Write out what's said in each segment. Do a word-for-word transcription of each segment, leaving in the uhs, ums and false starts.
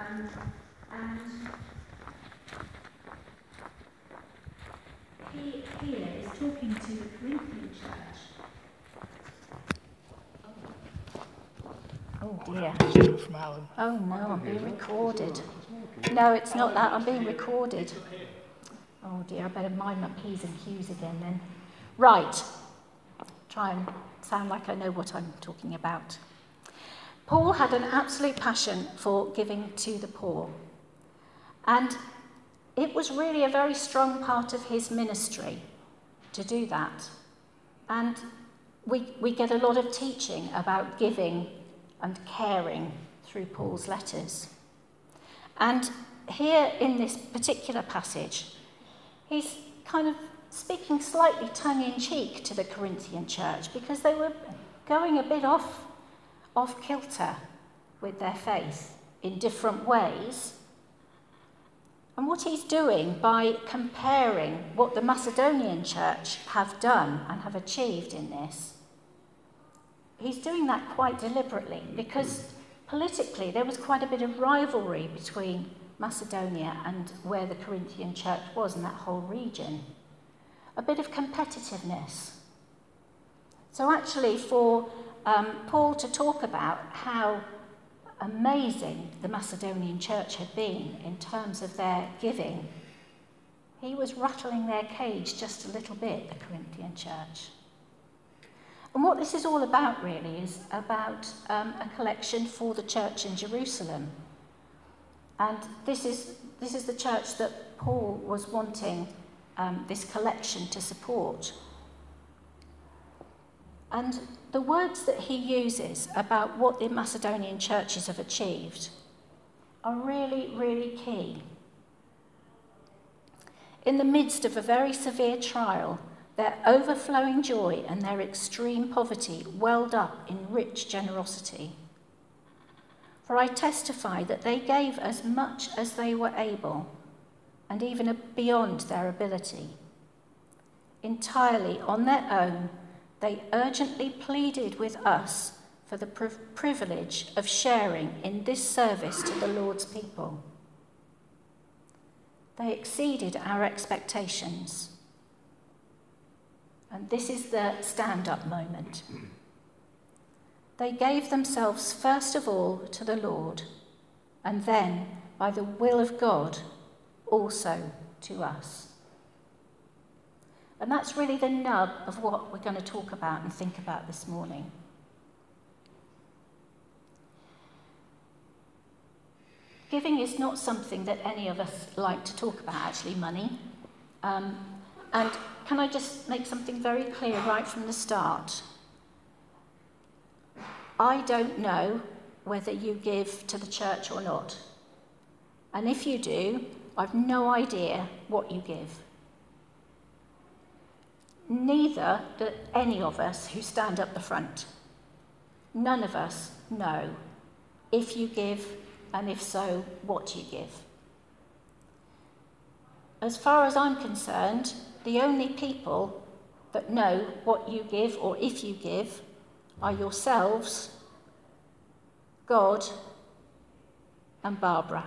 Um, and he here is talking to the Corinthian church. Oh dear. Oh no, I'm being recorded. No, it's not that, I'm being recorded. Oh dear, I better mind my P's and Q's again then. Right. Try and sound like I know what I'm talking about. Paul had an absolute passion for giving to the poor. And it was really a very strong part of his ministry to do that. And we, we get a lot of teaching about giving and caring through Paul's letters. And here in this particular passage, he's kind of speaking slightly tongue-in-cheek to the Corinthian church because they were going a bit off, off kilter with their faith in different ways. And what he's doing by comparing what the Macedonian church have done and have achieved in this, he's doing that quite deliberately because politically there was quite a bit of rivalry between Macedonia and where the Corinthian church was in that whole region. A bit of competitiveness. So actually for um, Paul to talk about how amazing the Macedonian church had been in terms of their giving, he was rattling their cage just a little bit, the Corinthian church. And what this is all about really is about um, a collection for the church in Jerusalem. And this is this is the church that Paul was wanting um, this collection to support. And the words that he uses about what the Macedonian churches have achieved are really, really key. In the midst of a very severe trial, their overflowing joy and their extreme poverty welled up in rich generosity. For I testify that they gave as much as they were able, and even beyond their ability. Entirely on their own, they urgently pleaded with us for the privilege of sharing in this service to the Lord's people. They exceeded our expectations. And this is the stand-up moment. They gave themselves first of all to the Lord, and then, by the will of God, also to us. And that's really the nub of what we're going to talk about and think about this morning. Giving is not something that any of us like to talk about, actually, money. Um, and can I just make something very clear right from the start? I don't know whether you give to the church or not. And if you do, I've no idea what you give. Neither do any of us who stand up the front. None of us know if you give, and if so, what you give. As far as I'm concerned, the only people that know what you give or if you give are yourselves, God, and Barbara.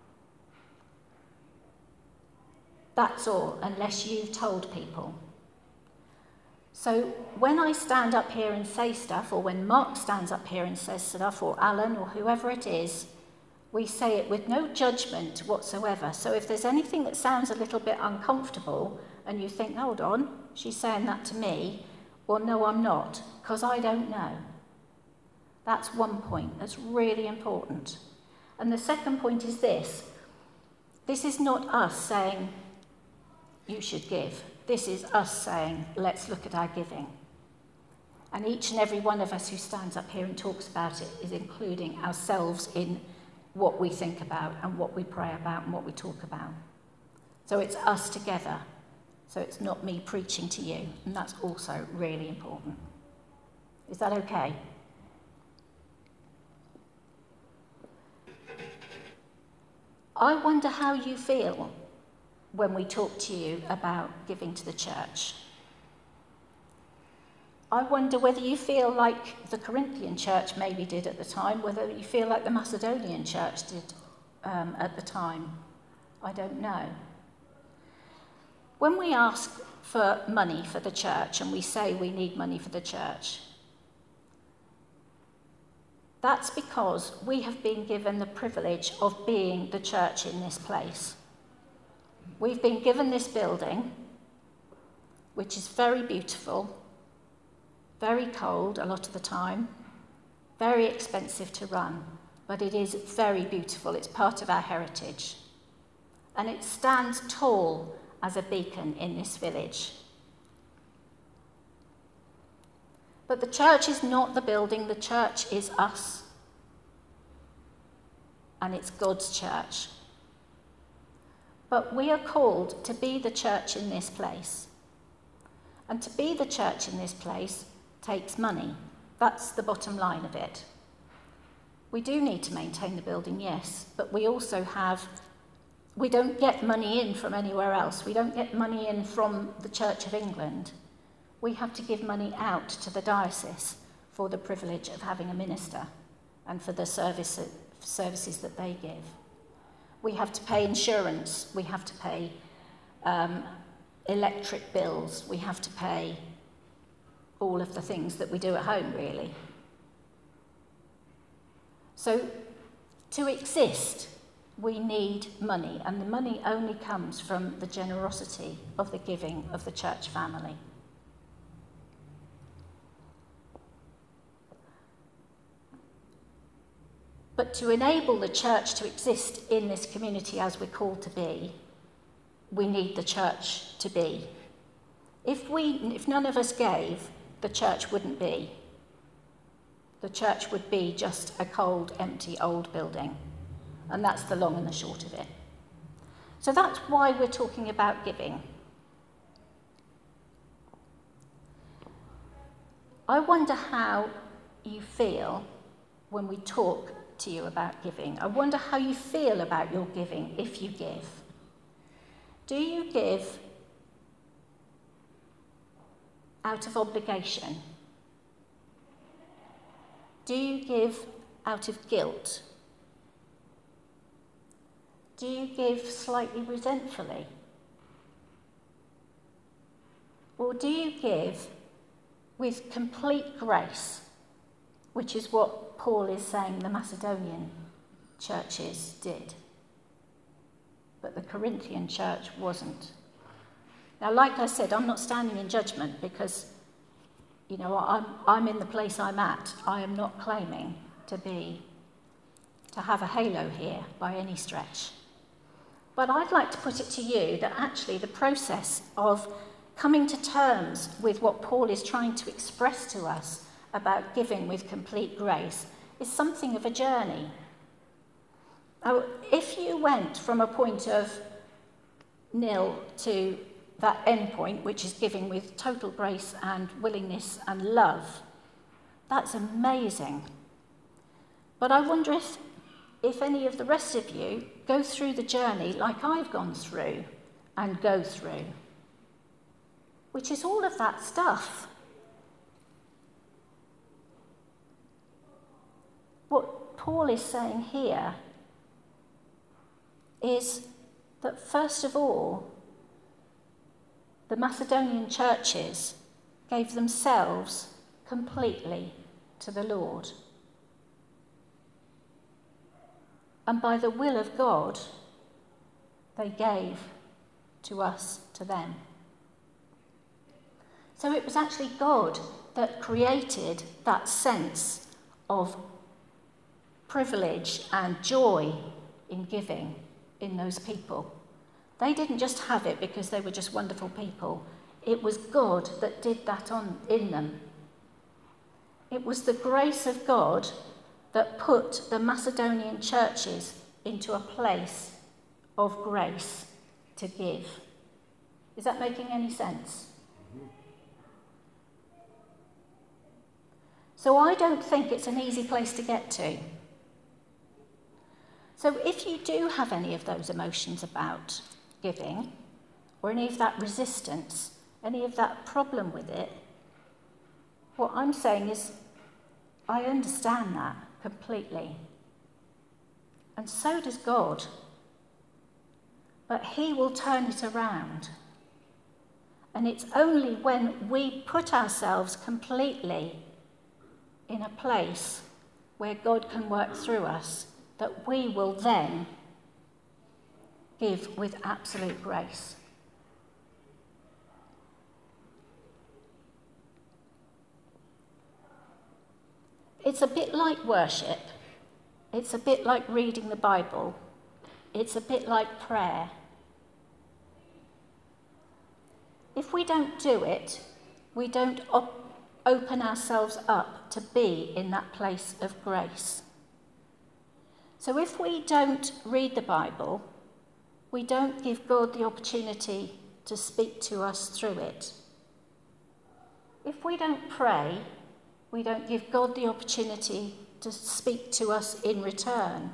That's all, unless you've told people. So when I stand up here and say stuff, or when Mark stands up here and says stuff, or Alan, or whoever it is, we say it with no judgment whatsoever. So if there's anything that sounds a little bit uncomfortable, and you think, hold on, she's saying that to me, well, no, I'm not, because I don't know. That's one point that's really important. And the second point is this. This is not us saying, you should give. This is us saying, let's look at our giving. And each and every one of us who stands up here and talks about it is including ourselves in what we think about and what we pray about and what we talk about. So it's us together. So it's not me preaching to you. And that's also really important. Is that okay? I wonder how you feel when we talk to you about giving to the church. I wonder whether you feel like the Corinthian church maybe did at the time, whether you feel like the Macedonian church did um, at the time? I don't know. When we ask for money for the church and we say we need money for the church, that's because we have been given the privilege of being the church in this place. We've been given this building, which is very beautiful, very cold a lot of the time, very expensive to run, but it is very beautiful. It's part of our heritage. And it stands tall as a beacon in this village. But the church is not the building, the church is us. And it's God's church. But we are called to be the church in this place. And to be the church in this place takes money. That's the bottom line of it. We do need to maintain the building, yes, but we also have, we don't get money in from anywhere else. We don't get money in from the Church of England. We have to give money out to the diocese for the privilege of having a minister and for the service, services that they give. We have to pay insurance. We have to pay um, electric bills. We have to pay all of the things that we do at home, really. So to exist, we need money, and the money only comes from the generosity of the giving of the church family. But to enable the church to exist in this community as we're called to be, we need the church to be. If we, if none of us gave, the church wouldn't be. The church would be just a cold, empty, old building. And that's the long and the short of it. So that's why we're talking about giving. I wonder how you feel when we talk to you about giving. I wonder how you feel about your giving if you give. Do you give out of obligation? Do you give out of guilt? Do you give slightly resentfully? Or do you give with complete grace, which is what Paul is saying the Macedonian churches did, but the Corinthian church wasn't? Now, like I said, I'm not standing in judgment because, you know, I'm, I'm in the place I'm at. I am not claiming to be, to have a halo here by any stretch. But I'd like to put it to you that actually the process of coming to terms with what Paul is trying to express to us about giving with complete grace is something of a journey. Now, if you went from a point of nil to that end point, which is giving with total grace and willingness and love, that's amazing. But I wonder if, if any of the rest of you go through the journey like I've gone through and go through, which is all of that stuff. What Paul is saying here is that first of all, the Macedonian churches gave themselves completely to the Lord. And by the will of God, they gave to us, to them. So it was actually God that created that sense of privilege and joy in giving in those people. They didn't just have it because they were just wonderful people. It was God that did that on in them. It was the grace of God that put the Macedonian churches into a place of grace to give. Is that making any sense? So I don't think it's an easy place to get to. So if you do have any of those emotions about giving, or any of that resistance, any of that problem with it, what I'm saying is I understand that completely. and so does God. But he will turn it around. And it's only when we put ourselves completely in a place where God can work through us that we will then give with absolute grace. It's a bit like worship. It's a bit like reading the Bible. It's a bit like prayer. If we don't do it, we don't op- open ourselves up to be in that place of grace. So if we don't read the Bible, we don't give God the opportunity to speak to us through it. If we don't pray, we don't give God the opportunity to speak to us in return.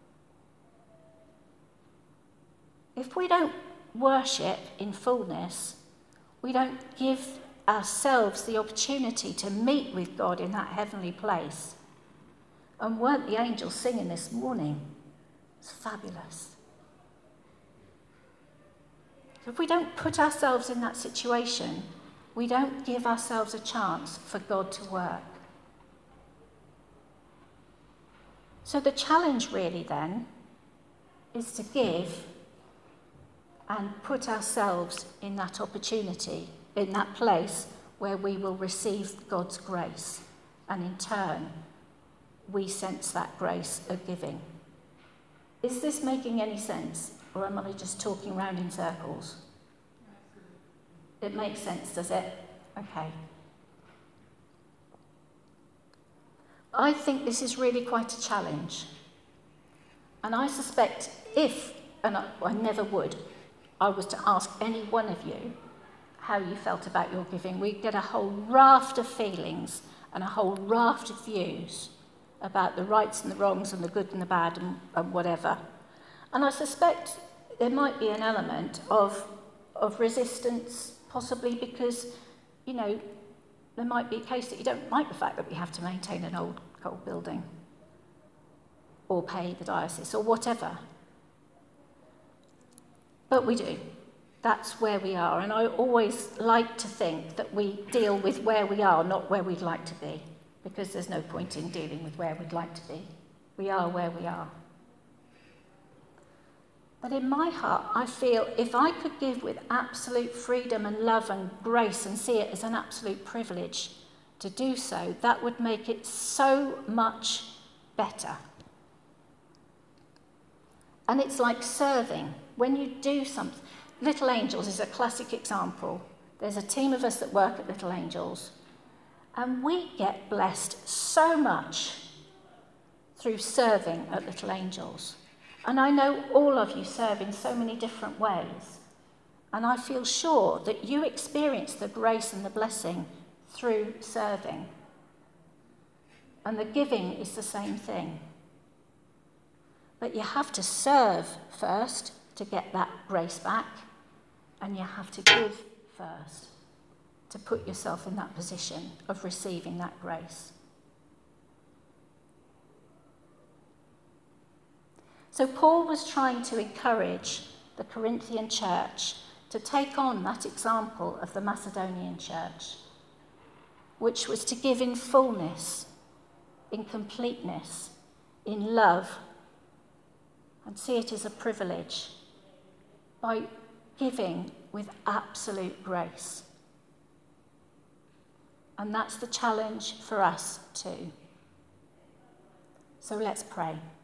If we don't worship in fullness, we don't give ourselves the opportunity to meet with God in that heavenly place. And weren't the angels singing this morning? It's fabulous. So if we don't put ourselves in that situation, we don't give ourselves a chance for God to work. So the challenge really then is to give and put ourselves in that opportunity, in that place where we will receive God's grace. And in turn, we sense that grace of giving. Is this making any sense? Or am I just talking around in circles? It makes sense, does it? Okay. I think this is really quite a challenge. And I suspect if, and I, I never would, I was to ask any one of you how you felt about your giving, we'd get a whole raft of feelings and a whole raft of views about the rights and the wrongs and the good and the bad and, and whatever. And I suspect there might be an element of, of resistance, possibly because, you know, there might be a case that you don't like the fact that we have to maintain an old cold building or pay the diocese or whatever. But we do. That's where we are. And I always like to think that we deal with where we are, not where we'd like to be, because there's no point in dealing with where we'd like to be. We are where we are. But in my heart, I feel if I could give with absolute freedom and love and grace and see it as an absolute privilege to do so, that would make it so much better. And it's like serving. When you do something, Little Angels is a classic example. There's a team of us that work at Little Angels, and we get blessed so much through serving at Little Angels. And I know all of you serve in so many different ways. And I feel sure that you experience the grace and the blessing through serving. And the giving is the same thing. But you have to serve first to get that grace back. And you have to give first to put yourself in that position of receiving that grace. So Paul was trying to encourage the Corinthian church to take on that example of the Macedonian church, which was to give in fullness, in completeness, in love, and see it as a privilege by giving with absolute grace. And that's the challenge for us too. So let's pray.